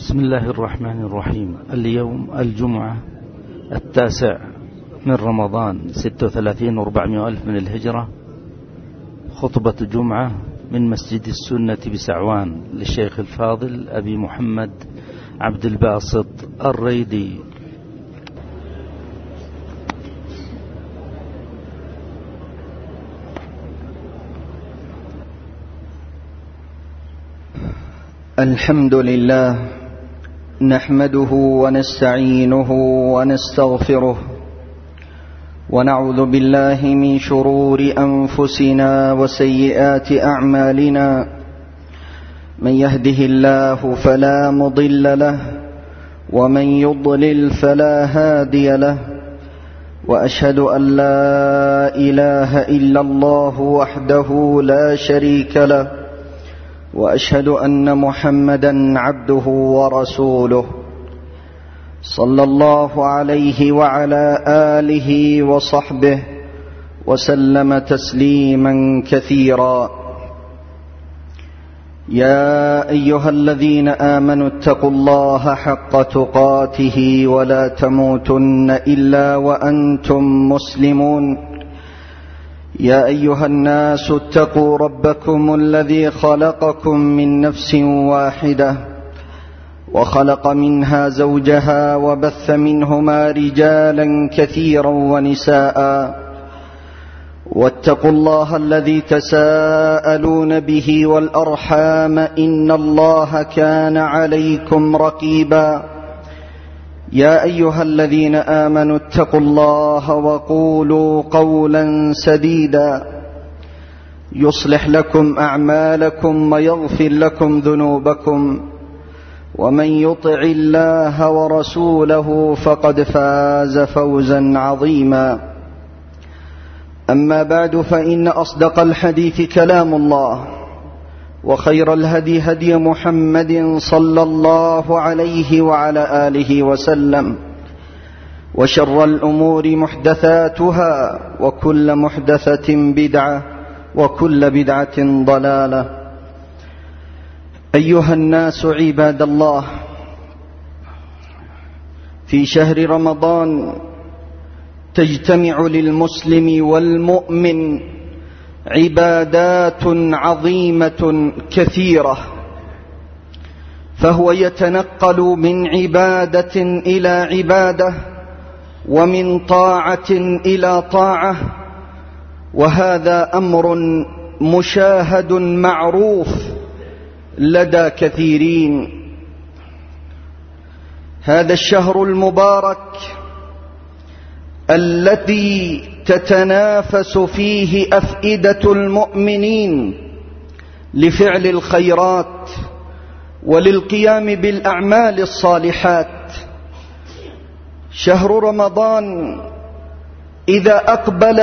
بسم الله الرحمن الرحيم. اليوم الجمعة 9 من رمضان 36,400 من الهجرة. خطبة جمعة من مسجد السنة بسعوان للشيخ الفاضل أبي محمد عبد الباسط الريدي. الحمد لله نحمده ونستعينه ونستغفره ونعوذ بالله من شرور أنفسنا وسيئات أعمالنا. من يهده الله فلا مضل له ومن يضلل فلا هادي له، وأشهد أن لا إله إلا الله وحده لا شريك له، وأشهد أن محمدًا عبده ورسوله، صلى الله عليه وعلى آله وصحبه وسلم تسليمًا كثيرًا. يا أيها الذين آمنوا اتقوا الله حق تقاته ولا تموتن إلا وأنتم مسلمون. يا أيها الناس اتقوا ربكم الذي خلقكم من نفس واحدة وخلق منها زوجها وبث منهما رجالا كثيرا ونساء، واتقوا الله الذي تساءلون به والأرحام إن الله كان عليكم رقيبا. يا أيها الذين آمنوا اتقوا الله وقولوا قولا سديدا يصلح لكم أعمالكم ويغفر لكم ذنوبكم، ومن يطع الله ورسوله فقد فاز فوزا عظيما. أما بعد، فإن أصدق الحديث كلام الله، وخير الهدي هدي محمد صلى الله عليه وعلى آله وسلم، وشر الأمور محدثاتها، وكل محدثة بدعة، وكل بدعة ضلالة. أيها الناس عباد الله، في شهر رمضان تجتمع للمسلم والمؤمن عبادات عظيمة كثيرة، فهو يتنقل من عبادة إلى عبادة ومن طاعة إلى طاعة، وهذا أمر مشاهد معروف لدى كثيرين. هذا الشهر المبارك الذي تتنافس فيه أفئدة المؤمنين لفعل الخيرات وللقيام بالأعمال الصالحات. شهر رمضان إذا أقبل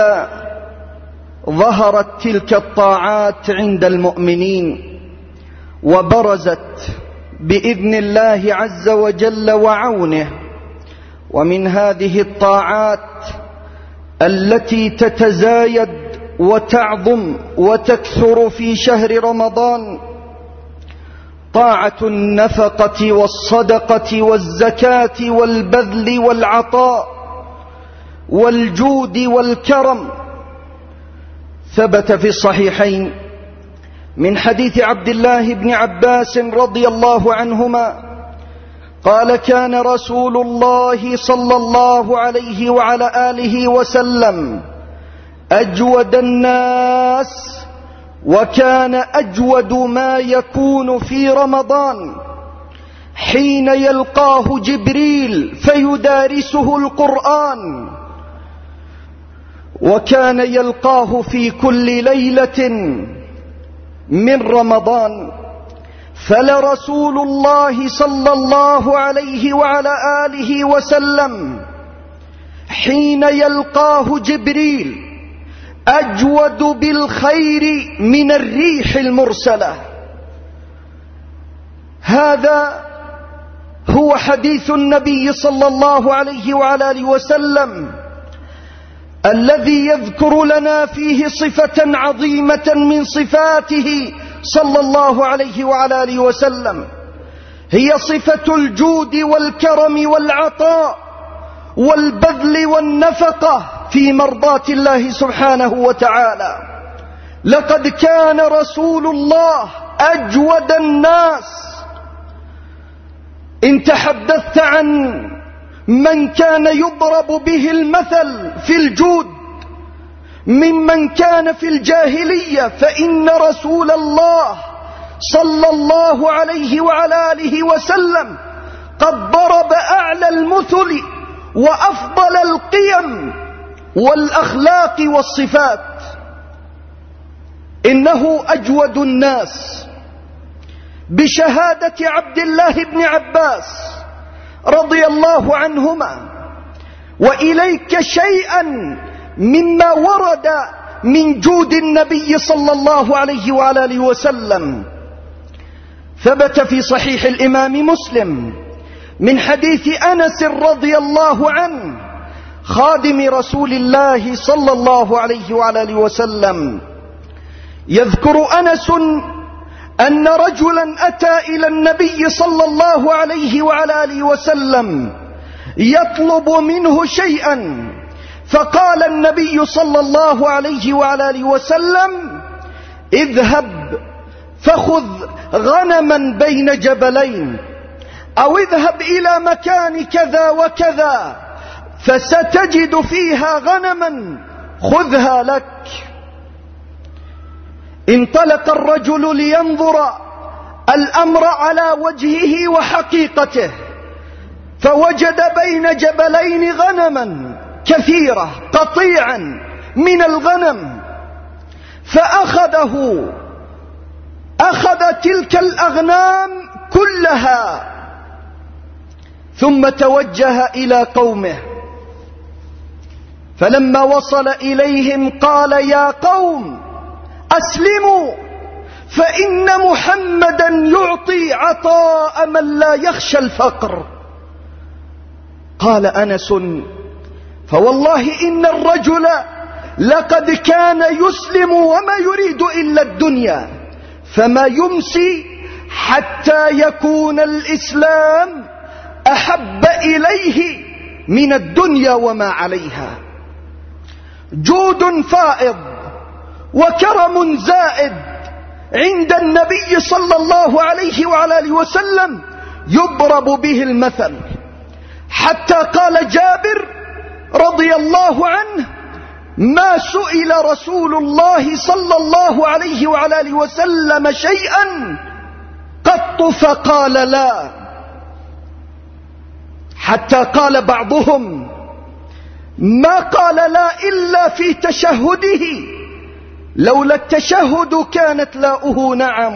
ظهرت تلك الطاعات عند المؤمنين، وبرزت بإذن الله عز وجل وعونه. ومن هذه الطاعات التي تتزايد وتعظم وتكثر في شهر رمضان طاعة النفقة والصدقة والزكاة والبذل والعطاء والجود والكرم. ثبت في الصحيحين من حديث عبد الله بن عباس رضي الله عنهما قال: كان رسول الله صلى الله عليه وعلى آله وسلم أجود الناس، وكان أجود ما يكون في رمضان حين يلقاه جبريل فيدارسه القرآن، وكان يلقاه في كل ليلة من رمضان. فلرسول الله صلى الله عليه وعلى آله وسلم حين يلقاه جبريل أجود بالخير من الريح المرسلة. هذا هو حديث النبي صلى الله عليه وعلى آله وسلم الذي يذكر لنا فيه صفة عظيمة من صفاته صلى الله عليه وعلى آله وسلم، هي صفة الجود والكرم والعطاء والبذل والنفقة في مرضاة الله سبحانه وتعالى. لقد كان رسول الله أجود الناس. إن تحدثت عن من كان يضرب به المثل في الجود ممن كان في الجاهلية، فإن رسول الله صلى الله عليه وعلى آله وسلم قد ضرب أعلى المثل وأفضل القيم والأخلاق والصفات. إنه أجود الناس بشهادة عبد الله بن عباس رضي الله عنهما. وإليك شيئا مما ورد من جود النبي صلى الله عليه وعلى آله وسلم. ثبت في صحيح الإمام مسلم من حديث أنس رضي الله عنه خادم رسول الله صلى الله عليه وعلى آله وسلم، يذكر أنس أن رجلا أتى إلى النبي صلى الله عليه وعلى آله وسلم يطلب منه شيئا، فقال النبي صلى الله عليه وعلى آله وسلم: اذهب فخذ غنما بين جبلين، أو اذهب إلى مكان كذا وكذا فستجد فيها غنما خذها لك. انطلق الرجل لينظر الأمر على وجهه وحقيقته، فوجد بين جبلين غنما كثيرة قطيعا من الغنم، أخذ تلك الأغنام كلها، ثم توجه إلى قومه. فلما وصل إليهم قال: يا قوم أسلموا، فإن محمدا يعطي عطاء من لا يخشى الفقر. قال أنس: فوالله إن الرجل لقد كان يسلم وما يريد إلا الدنيا، فما يمسي حتى يكون الإسلام أحب إليه من الدنيا وما عليها. جود فائض وكرم زائد عند النبي صلى الله عليه وعلى آله وسلم يضرب به المثل، حتى قال جابر رضي الله عنه: ما سئل رسول الله صلى الله عليه وعلى آله وسلم شيئا قط فقال لا، حتى قال بعضهم: ما قال لا إلا في تشهده، لولا التشهد كانت لاؤه نعم.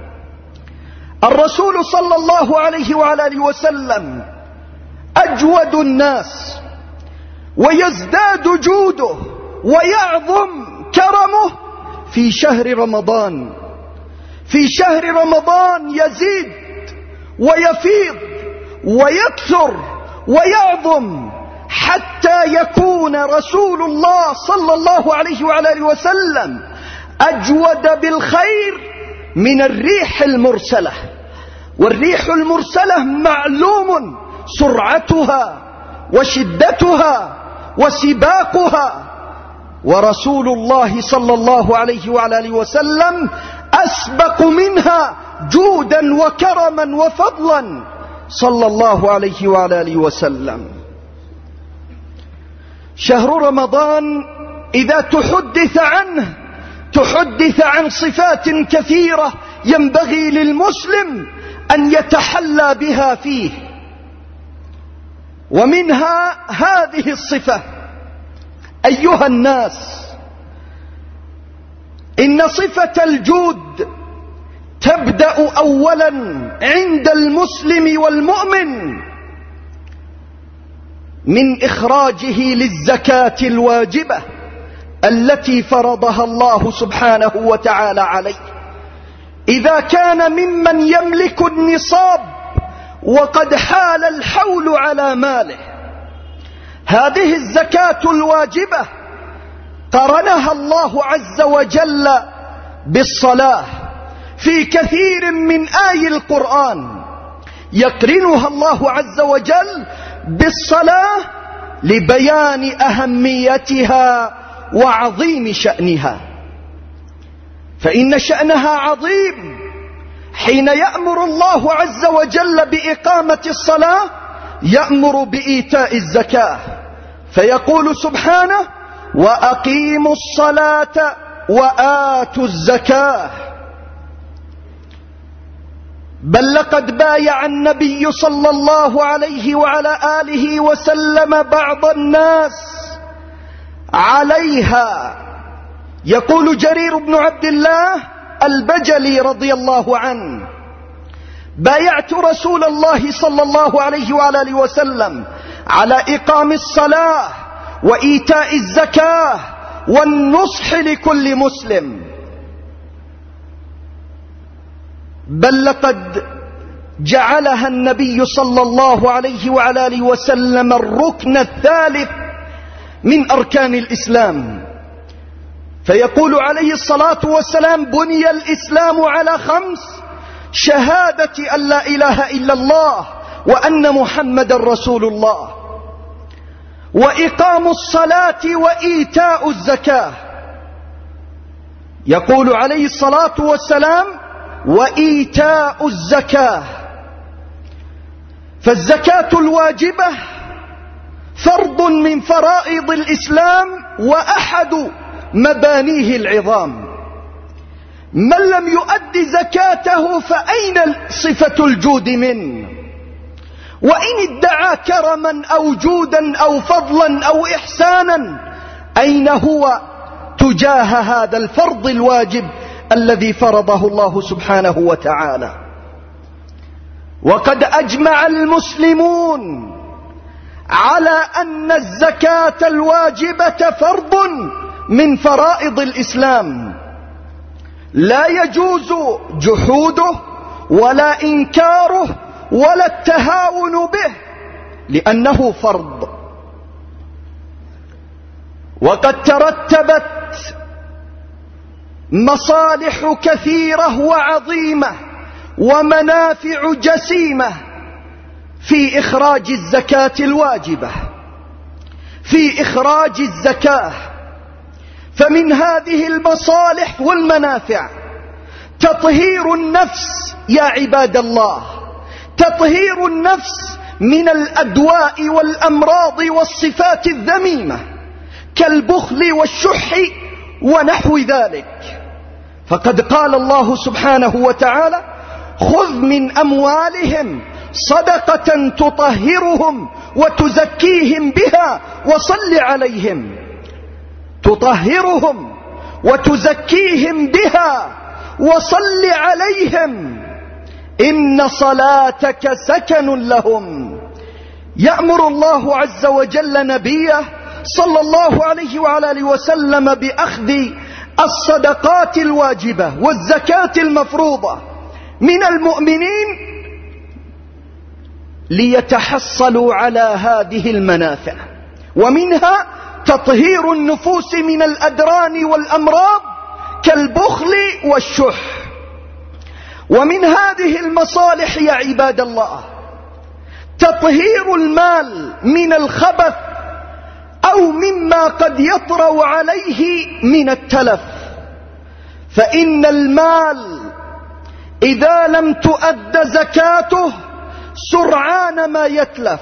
الرسول صلى الله عليه وعلى آله وسلم أجود الناس، ويزداد جوده ويعظم كرمه في شهر رمضان. في شهر رمضان يزيد ويفيض ويكثر ويعظم، حتى يكون رسول الله صلى الله عليه وعلى آله وسلم أجود بالخير من الريح المرسلة. والريح المرسلة معلوم سرعتها وشدتها وسباقها، ورسول الله صلى الله عليه وعلى آله وسلم أسبق منها جودا وكرما وفضلا صلى الله عليه وعلى آله وسلم. شهر رمضان إذا تحدث عنه تحدث عن صفات كثيرة ينبغي للمسلم أن يتحلى بها فيه، ومنها هذه الصفة: أيها الناس، إن صفة الجود تبدأ أولا عند المسلم والمؤمن من إخراجه للزكاة الواجبة التي فرضها الله سبحانه وتعالى عليه. إذا كان ممن يملك النصاب وقد حال الحول على ماله، هذه الزكاة الواجبة قرنها الله عز وجل بالصلاة في كثير من آي القرآن، يقرنها الله عز وجل بالصلاة لبيان أهميتها وعظيم شأنها، فإن شأنها عظيم. حين يأمر الله عز وجل بإقامة الصلاة يأمر بإيتاء الزكاة، فيقول سبحانه: وأقيموا الصلاة وآتوا الزكاة. بل لقد بايع النبي صلى الله عليه وعلى آله وسلم بعض الناس عليها. يقول جرير بن عبد الله البجلي رضي الله عنه: بايعت رسول الله صلى الله عليه وعلى آله وسلم على إقام الصلاة وإيتاء الزكاة والنصح لكل مسلم، بل لقد جعلها النبي صلى الله عليه وعلى آله وسلم الركن الثالث من أركان الإسلام. فيقول عليه الصلاة والسلام: بني الإسلام على 5: شهادة أن لا إله إلا الله وأن محمد رسول الله، وإقام الصلاة وإيتاء الزكاة. يقول عليه الصلاة والسلام: وإيتاء الزكاة. فالزكاة الواجبة فرض من فرائض الإسلام وأحد مبانيه العظام. من لم يؤد زكاته فأين صفة الجود منه؟ وإن ادعى كرما أو جودا أو فضلا أو إحسانا، أين هو تجاه هذا الفرض الواجب الذي فرضه الله سبحانه وتعالى؟ وقد أجمع المسلمون على أن الزكاة الواجبة فرض من فرائض الإسلام، لا يجوز جحوده ولا إنكاره ولا التهاون به، لأنه فرض. وقد ترتبت مصالح كثيرة وعظيمة ومنافع جسيمة في إخراج الزكاة الواجبة، في إخراج الزكاة. فمن هذه المصالح والمنافع تطهير النفس يا عباد الله، تطهير النفس من الأدواء والأمراض والصفات الذميمة كالبخل والشح ونحو ذلك. فقد قال الله سبحانه وتعالى: خذ من أموالهم صدقة تطهرهم وتزكيهم بها وصل عليهم. تطهرهم وتزكيهم بها وصل عليهم إن صلاتك سكن لهم. يأمر الله عز وجل نبيه صلى الله عليه وعلى آله وسلم بأخذ الصدقات الواجبة والزكاة المفروضة من المؤمنين ليتحصلوا على هذه المنافع، ومنها تطهير النفوس من الأدران والأمراض كالبخل والشح. ومن هذه المصالح يا عباد الله تطهير المال من الخبث أو مما قد يطرأ عليه من التلف. فإن المال إذا لم تؤد زكاته سرعان ما يتلف،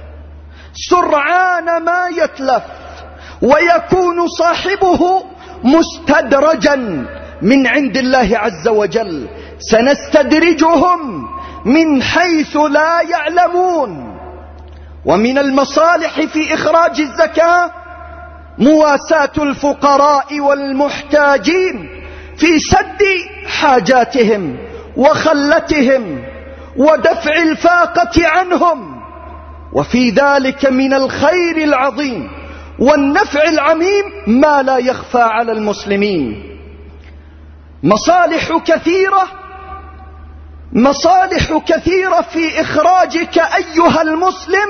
سرعان ما يتلف، ويكون صاحبه مستدرجا من عند الله عز وجل. سنستدرجهم من حيث لا يعلمون. ومن المصالح في إخراج الزكاة مواساة الفقراء والمحتاجين في سد حاجاتهم وخلتهم ودفع الفاقة عنهم، وفي ذلك من الخير العظيم والنفع العميم ما لا يخفى على المسلمين. مصالح كثيرة في إخراجك أيها المسلم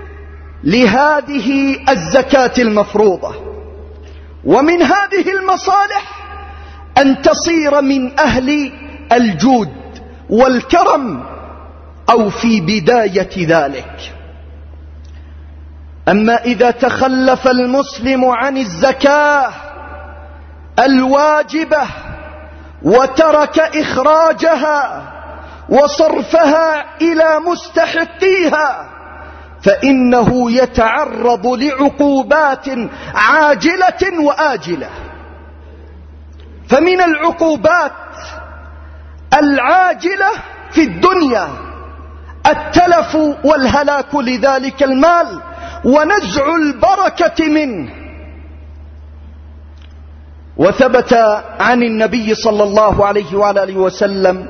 لهذه الزكاة المفروضة. ومن هذه المصالح أن تصير من أهل الجود والكرم أو في بداية ذلك. أما إذا تخلف المسلم عن الزكاة الواجبة وترك إخراجها وصرفها إلى مستحقيها فإنه يتعرض لعقوبات عاجلة وآجلة. فمن العقوبات العاجلة في الدنيا التلف والهلاك لذلك المال ونزع البركة منه. وثبت عن النبي صلى الله عليه وآله وسلم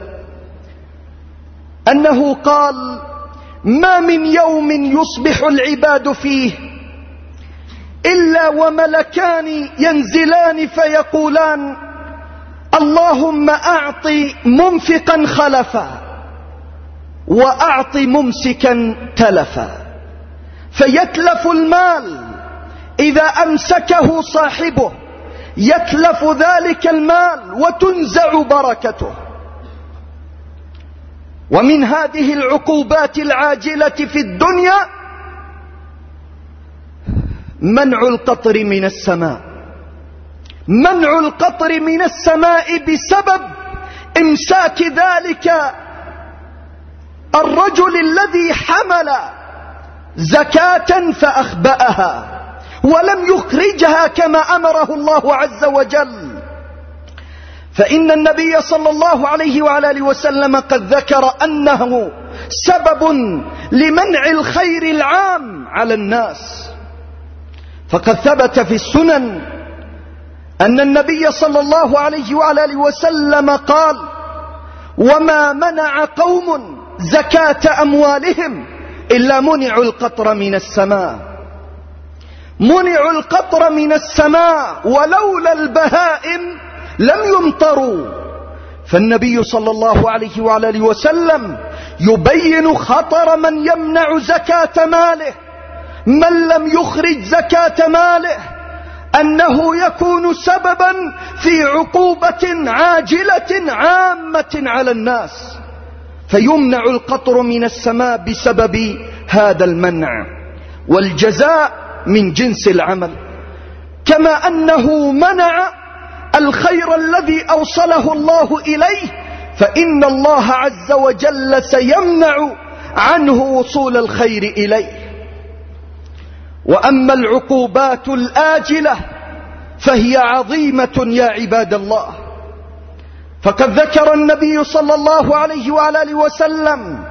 أنه قال: ما من يوم يصبح العباد فيه إلا وملكان ينزلان فيقولان: اللهم أعط منفقا خلفا وأعط ممسكا تلفا. فيتلف المال إذا أمسكه صاحبه، يتلف ذلك المال وتنزع بركته. ومن هذه العقوبات العاجلة في الدنيا منع القطر من السماء، منع القطر من السماء بسبب إمساك ذلك الرجل الذي حمل زكاة فأخبأها ولم يخرجها كما أمره الله عز وجل. فإن النبي صلى الله عليه وآله وسلم قد ذكر أنه سبب لمنع الخير العام على الناس. فقد ثبت في السنن أن النبي صلى الله عليه وآله وسلم قال: وما منع قوم زكاة أموالهم إلا منعوا القطر من السماء. منعوا القطر من السماء، ولولا البهائم لم يمطروا. فالنبي صلى الله عليه وآله وسلم يبين خطر من يمنع زكاة ماله، من لم يخرج زكاة ماله، أنه يكون سببا في عقوبة عاجلة عامة على الناس، فيمنع القطر من السماء بسبب هذا المنع. والجزاء من جنس العمل، كما أنه منع الخير الذي أوصله الله إليه، فإن الله عز وجل سيمنع عنه وصول الخير إليه. وأما العقوبات الآجلة فهي عظيمة يا عباد الله. فقد ذكر النبي صلى الله عليه وآله وسلم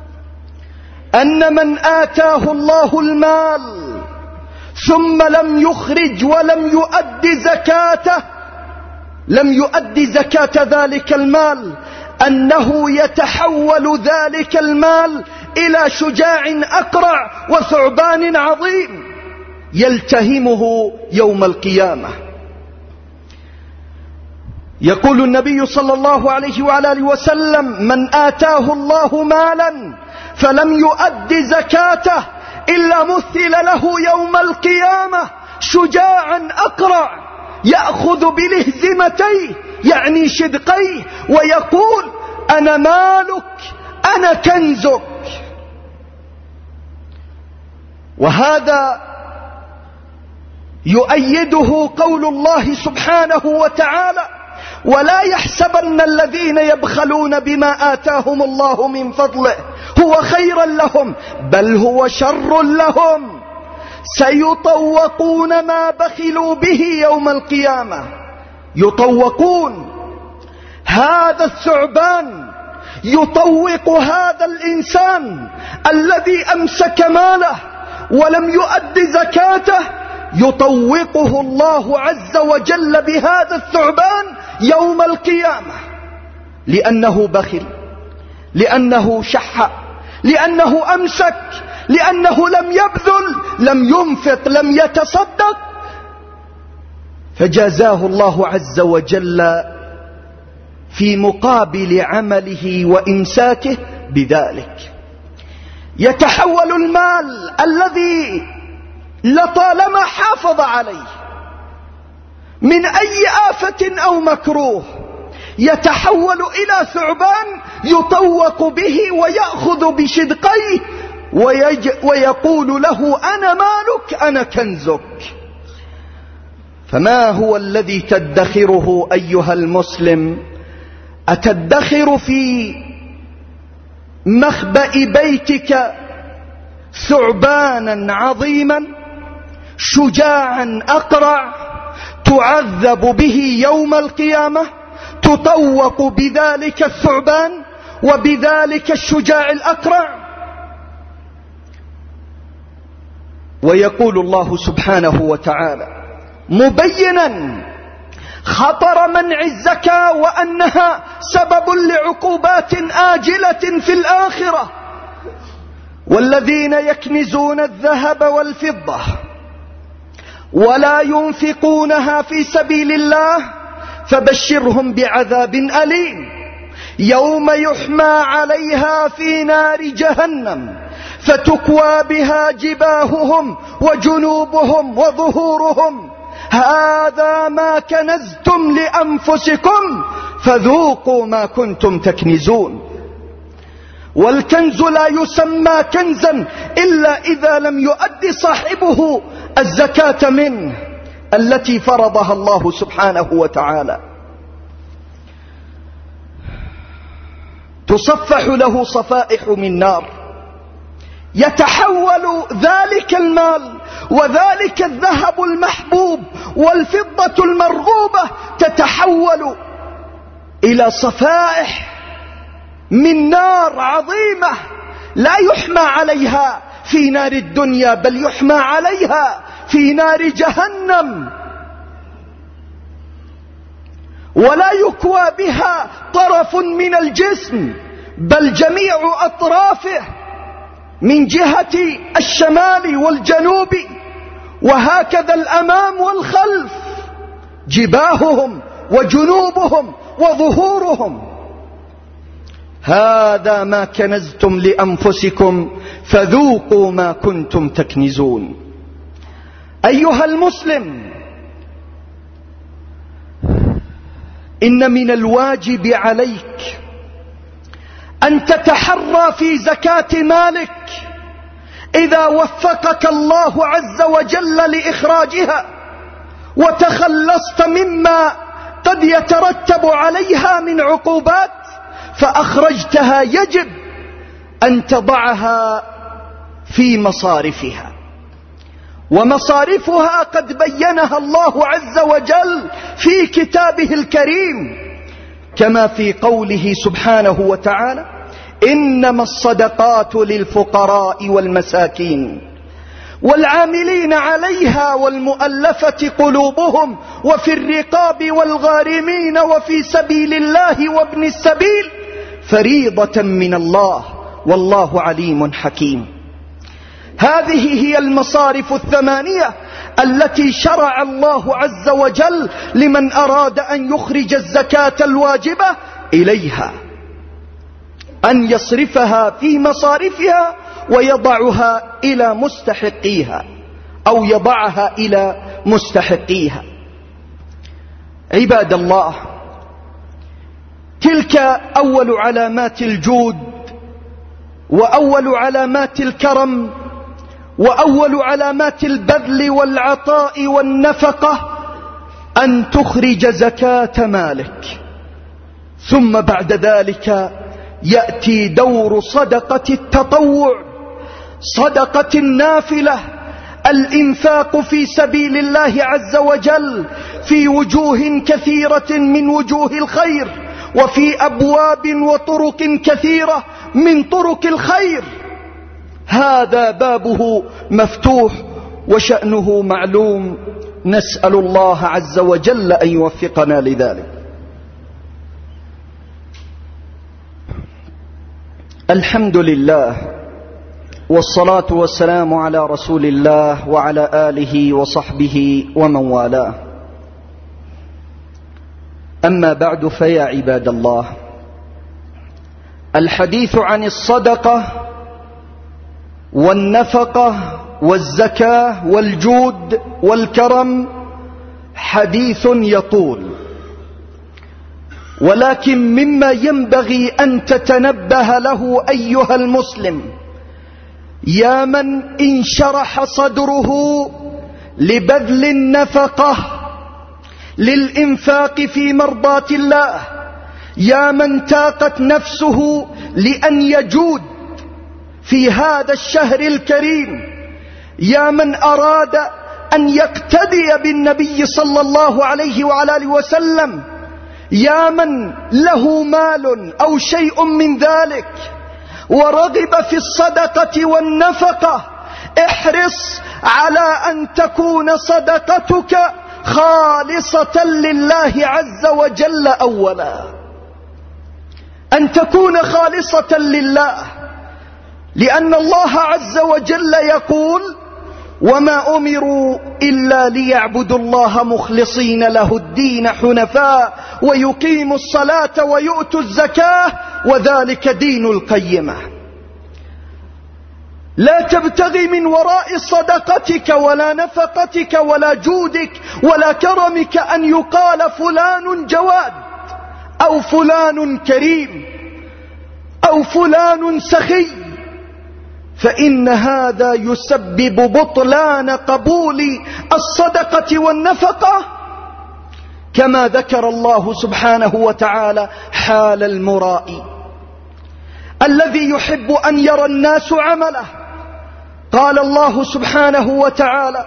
أن من آتاه الله المال ثم لم يخرج ولم يؤد زكاته، لم يؤد زكاة ذلك المال، أنه يتحول ذلك المال إلى شجاع أقرع وثعبان عظيم يلتهمه يوم القيامة. يقول النبي صلى الله عليه وآله وسلم: من آتاه الله مالا فلم يؤد زكاته إلا مثل له يوم القيامة شجاعا أقرع يأخذ بلهزمتيه، يعني شدقيه، ويقول: أنا مالك، أنا كنزك. وهذا يؤيده قول الله سبحانه وتعالى: ولا يحسبن الذين يبخلون بما آتاهم الله من فضله هو خيرا لهم بل هو شر لهم، سيطوقون ما بخلوا به يوم القيامة. يطوقون، هذا الثعبان يطوق هذا الإنسان الذي أمسك ماله ولم يؤد زكاته، يطوقه الله عز وجل بهذا الثعبان يوم القيامة، لأنه بخل، لأنه شح، لأنه أمسك، لأنه لم يبذل، لم ينفق، لم يتصدق، فجازاه الله عز وجل في مقابل عمله وإمساكه بذلك. يتحول المال الذي لطالما حافظ عليه من أي آفة أو مكروه، يتحول إلى ثعبان يطوق به ويأخذ بشدقيه ويقول له أنا مالك أنا كنزك. فما هو الذي تدخره أيها المسلم؟ أتدخر في مخبأ بيتك ثعبانا عظيما شجاعا أقرع تعذب به يوم القيامة، تطوق بذلك الثعبان وبذلك الشجاع الأقرع؟ ويقول الله سبحانه وتعالى مبينا خطر منع الزكاة وأنها سبب لعقوبات آجلة في الآخرة: والذين يكنزون الذهب والفضة ولا ينفقونها في سبيل الله فبشرهم بعذاب أليم يوم يحمى عليها في نار جهنم فتكوى بها جباههم وجنوبهم وظهورهم هذا ما كنزتم لأنفسكم فذوقوا ما كنتم تكنزون. والكنز لا يسمى كنزا إلا إذا لم يؤدي صاحبه الزكاة منه التي فرضها الله سبحانه وتعالى. تصفح له صفائح من نار، يتحول ذلك المال وذلك الذهب المحبوب والفضة المرغوبة تتحول إلى صفائح من نار عظيمة لا يحمى عليها في نار الدنيا بل يحمى عليها في نار جهنم، ولا يكوى بها طرف من الجسم بل جميع أطرافه من جهة الشمال والجنوب وهكذا الأمام والخلف، جباههم وجنوبهم وظهورهم. هذا ما كنزتم لأنفسكم فذوقوا ما كنتم تكنزون. أيها المسلم، إن من الواجب عليك أن تتحرى في زكاة مالك إذا وفقك الله عز وجل لإخراجها وتخلصت مما قد يترتب عليها من عقوبات فأخرجتها، يجب أن تضعها في مصارفها، ومصارفها قد بينها الله عز وجل في كتابه الكريم كما في قوله سبحانه وتعالى: إنما الصدقات للفقراء والمساكين والعاملين عليها والمؤلفة قلوبهم وفي الرقاب والغارمين وفي سبيل الله وابن السبيل فريضة من الله والله عليم حكيم. هذه هي المصارف الثمانية التي شرع الله عز وجل لمن أراد أن يخرج الزكاة الواجبة إليها، أن يصرفها في مصارفها ويضعها إلى مستحقيها أو يضعها إلى مستحقيها. عباد الله، تلك أول علامات الجود وأول علامات الكرم وأول علامات البذل والعطاء والنفقة، أن تخرج زكاة مالك. ثم بعد ذلك يأتي دور صدقة التطوع، صدقة النافلة، الإنفاق في سبيل الله عز وجل في وجوه كثيرة من وجوه الخير وفي أبواب وطرق كثيرة من طرق الخير. هذا بابه مفتوح وشأنه معلوم، نسأل الله عز وجل أن يوفقنا لذلك. الحمد لله والصلاة والسلام على رسول الله وعلى آله وصحبه ومن والاه. أما بعد، فيا عباد الله، الحديث عن الصدقة والنفقة والزكاة والجود والكرم حديث يطول، ولكن مما ينبغي أن تتنبه له أيها المسلم، يا من انشرح صدره لبذل النفقة للإنفاق في مرضاة الله، يا من تاقت نفسه لأن يجود في هذا الشهر الكريم، يا من أراد أن يقتدي بالنبي صلى الله عليه وعلى آله وسلم، يا من له مال أو شيء من ذلك ورغب في الصدقة والنفقة، احرص على أن تكون صدقتك خالصة لله عز وجل أولا، أن تكون خالصة لله، لأن الله عز وجل يقول: وما أمروا إلا ليعبدوا الله مخلصين له الدين حنفاء ويقيموا الصلاة ويؤتوا الزكاة وذلك دين القيمة. لا تبتغي من وراء صدقتك ولا نفقتك ولا جودك ولا كرمك أن يقال فلان جواد أو فلان كريم أو فلان سخي، فإن هذا يسبب بطلان قبول الصدقة والنفقة، كما ذكر الله سبحانه وتعالى حال المرائي الذي يحب أن يرى الناس عمله. قال الله سبحانه وتعالى: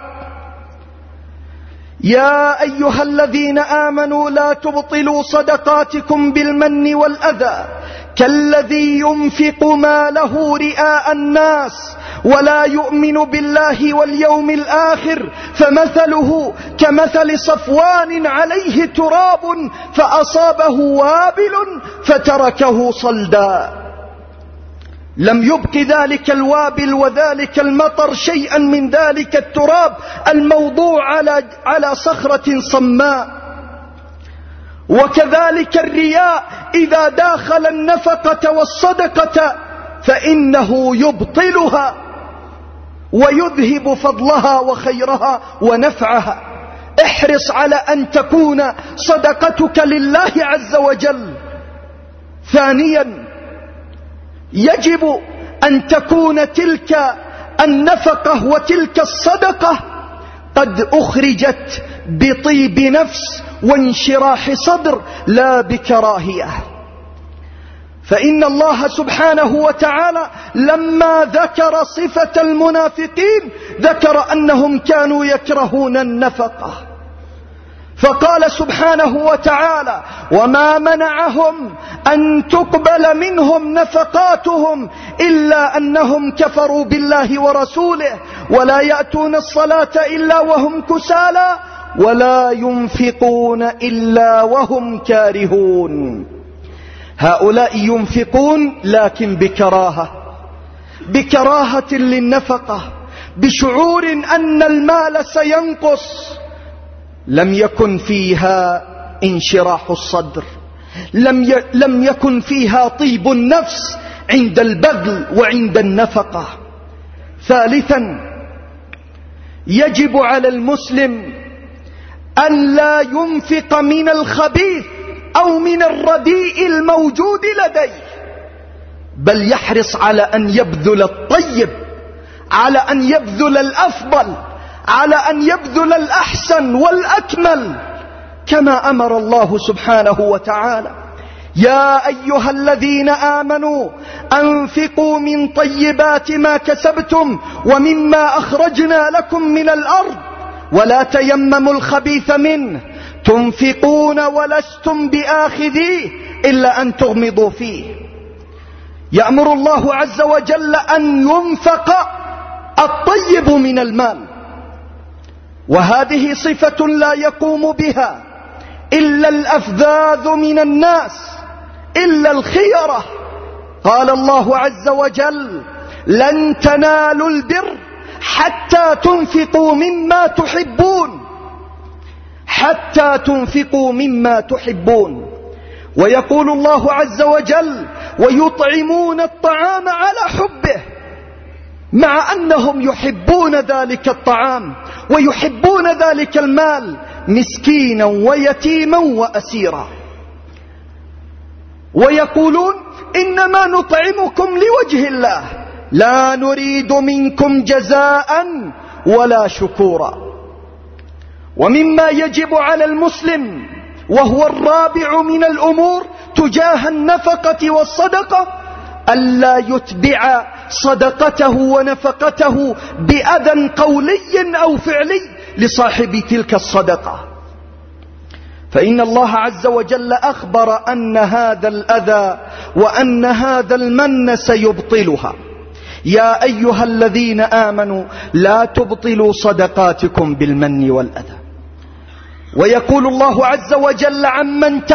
يا أيها الذين آمنوا لا تبطلوا صدقاتكم بالمن والأذى كالذي ينفق ماله رئاء الناس ولا يؤمن بالله واليوم الآخر فمثله كمثل صفوان عليه تراب فأصابه وابل فتركه صلدا. لم يبق ذلك الوابل وذلك المطر شيئا من ذلك التراب الموضوع على صخرة صماء. وكذلك الرياء إذا داخل النفقة والصدقة فإنه يبطلها ويذهب فضلها وخيرها ونفعها. احرص على أن تكون صدقتك لله عز وجل. ثانيا، يجب أن تكون تلك النفقة وتلك الصدقة قد أخرجت بطيب نفس وانشراح صدر لا بكراهية، فإن الله سبحانه وتعالى لما ذكر صفة المنافقين ذكر أنهم كانوا يكرهون النفقة، فقال سبحانه وتعالى: وما منعهم أن تقبل منهم نفقاتهم إلا أنهم كفروا بالله ورسوله ولا يأتون الصلاة إلا وهم كسالى ولا ينفقون إلا وهم كارهون. هؤلاء ينفقون لكن بكراهة للنفقة، بشعور أن المال سينقص. لم يكن فيها انشراح الصدر، لم يكن فيها طيب النفس عند البذل وعند النفقة. ثالثا، يجب على المسلم أن لا ينفق من الخبيث أو من الرديء الموجود لديه، بل يحرص على أن يبذل الطيب، على أن يبذل الأفضل، على أن يبذل الأحسن والأكمل، كما أمر الله سبحانه وتعالى: يا أيها الذين آمنوا أنفقوا من طيبات ما كسبتم ومما أخرجنا لكم من الأرض ولا تيمموا الخبيث منه تنفقون ولستم بآخذيه إلا أن تغمضوا فيه. يأمر الله عز وجل أن ينفق الطيب من المال، وهذه صفة لا يقوم بها إلا الأفذاذ من الناس، إلا الخيرة. قال الله عز وجل: لن تنالوا البر حتى تنفقوا مما تحبون، حتى تنفقوا مما تحبون. ويقول الله عز وجل: ويطعمون الطعام على حبه، مع أنهم يحبون ذلك الطعام ويحبون ذلك المال مسكينا ويتيما وأسيرا. ويقولون إنما نطعمكم لوجه الله لا نريد منكم جزاء ولا شكورا. ومما يجب على المسلم وهو الرابع من الأمور تجاه النفقة والصدقة ألا يتبع صدقته ونفقته بأذى قولي أو فعلي لصاحب تلك الصدقة، فإن الله عز وجل أخبر أن هذا الأذى وأن هذا المن سيبطلها. يا أيها الذين آمنوا لا تبطلوا صدقاتكم بالمن والأذى. ويقول الله عز وجل عمن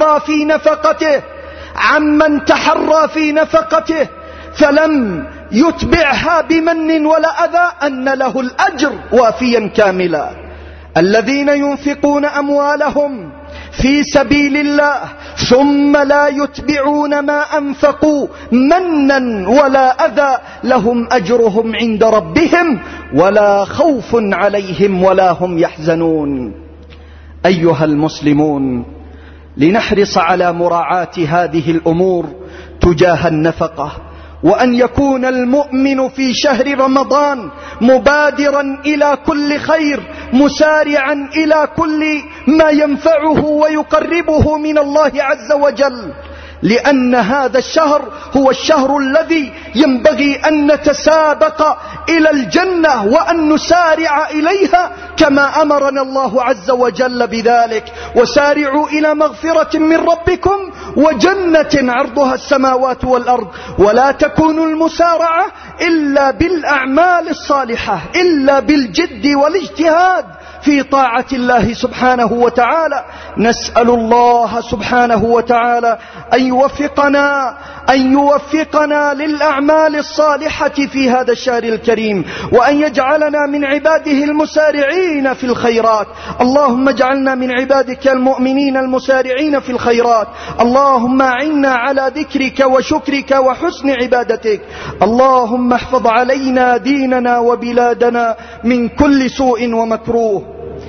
تحرى في نفقته فلم يتبعها بمن ولا أذى أن له الأجر وافيا كاملا. الذين ينفقون أموالهم في سبيل الله ثم لا يتبعون ما أنفقوا منا ولا أذى لهم أجرهم عند ربهم ولا خوف عليهم ولا هم يحزنون. أيها المسلمون، لنحرص على مراعاة هذه الأمور تجاه النفقة، وأن يكون المؤمن في شهر رمضان مبادرا إلى كل خير، مسارعا إلى كل ما ينفعه ويقربه من الله عز وجل، لأن هذا الشهر هو الشهر الذي ينبغي أن نتسابق إلى الجنة وأن نسارع إليها كما أمرنا الله عز وجل بذلك. وسارعوا إلى مغفرة من ربكم وجنة عرضها السماوات والأرض. ولا تكون المسارعة إلا بالأعمال الصالحة، إلا بالجد والاجتهاد في طاعة الله سبحانه وتعالى. نسأل الله سبحانه وتعالى أن يوفقنا للأعمال الصالحة في هذا الشهر الكريم، وأن يجعلنا من عباده المسارعين في الخيرات. اللهم اجعلنا من عبادك المؤمنين المسارعين في الخيرات. اللهم أعنا على ذكرك وشكرك وحسن عبادتك. اللهم احفظ علينا ديننا وبلادنا من كل سوء ومكروه.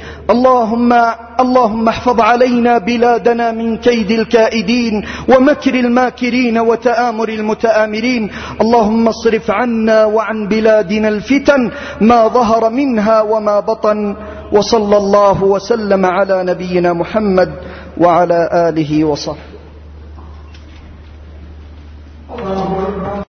اللهم احفظ علينا بلادنا من كيد الكائدين ومكر الماكرين وتآمر المتآمرين. اللهم اصرف عنا وعن بلادنا الفتن ما ظهر منها وما بطن. وصلى الله وسلم على نبينا محمد وعلى آله وصحبه.